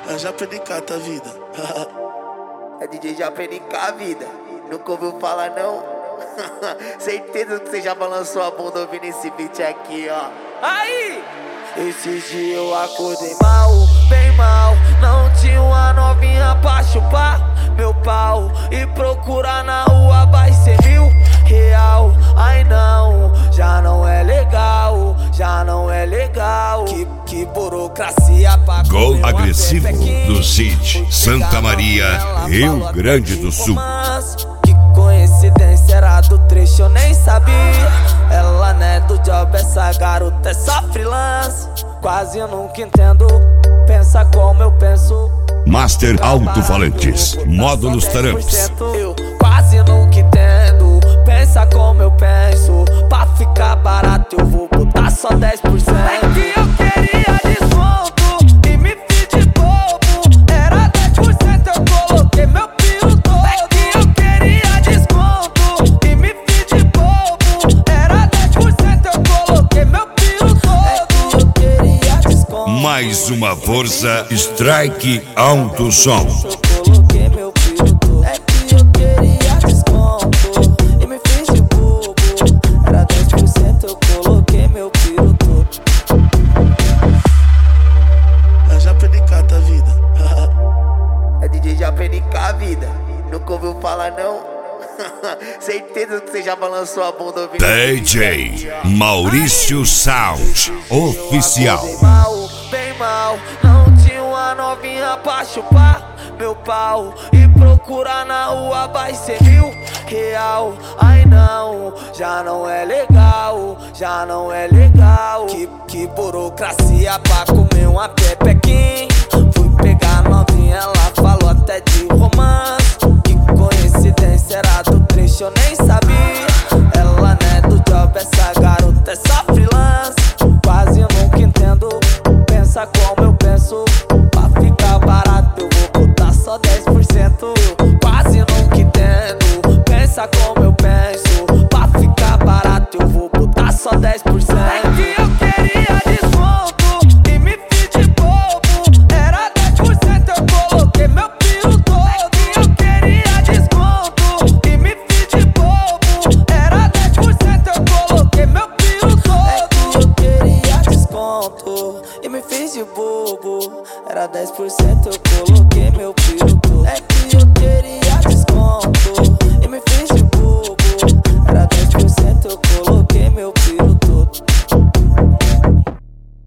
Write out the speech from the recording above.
É JPNK, a vida. É DJ JPNK, a vida. Nunca ouviu falar, não? Certeza que você já balançou a bunda ouvindo esse beat aqui, ó. Aí! Esses dias eu acordei mal, bem mal. Não tinha uma novinha pra chupar meu pau. E procurar na rua vai ser R$1000. Ai não, já não é legal, já não é legal. Que burocracia pra Gol agressivo do Cid, Santa Maria, Rio Grande do Sul. Que coincidência, era do trecho, eu nem sabia. Ela não é do job, essa garota é só freelance. Quase eu nunca entendo, pensa como eu penso. Master Alto-Falantes, Módulos Taramps. Eu quase nunca entendo, pensa como eu penso. Pra ficar barato eu vou botar só 10%. É que eu queria desconto e me fiz de bobo. Era 10%, eu coloquei meu pio todo. É que eu queria desconto e me fiz de bobo. Era 10%, eu coloquei meu pio todo. É que eu queria desconto. Mais uma força, Strike Alto Som. Eu coloquei meu pio todo. É que eu queria desconto e me fiz de bobo. Era 10%, eu coloquei meu pio todo. É JPNK, a vida. É DJ JPNK, a vida. Nunca ouviu falar, não? Certeza que você já balançou a bunda ouvindo DJ Maurício Sound Oficial. Bem mal, não tinha uma novinha pra chupar meu pau. E procurar na rua vai ser R$1000. Ai não, já não é legal, já não é legal. Que burocracia pra comer uma pepequinha. Fui pegar a novinha, ela falou até de romance. Que coincidência, era do trecho, eu nem sabia. Ela não é do job, essa garota é só freelance. Quase eu nunca entendo, pensa como eu penso. Pra ficar barato eu vou botar só 10%. Eu quase nunca entendo, pensa como eu penso. Pra ficar barato eu vou botar só 10%. É que eu queria desconto e me fiz de bobo. Era 10%, eu coloquei meu pio todo. É que eu queria desconto e me fiz de bobo. Era 10%, eu coloquei meu pio todo. É que eu queria desconto e me fiz de bobo. Era 10%, eu coloquei meu pio todo. É que eu queria desconto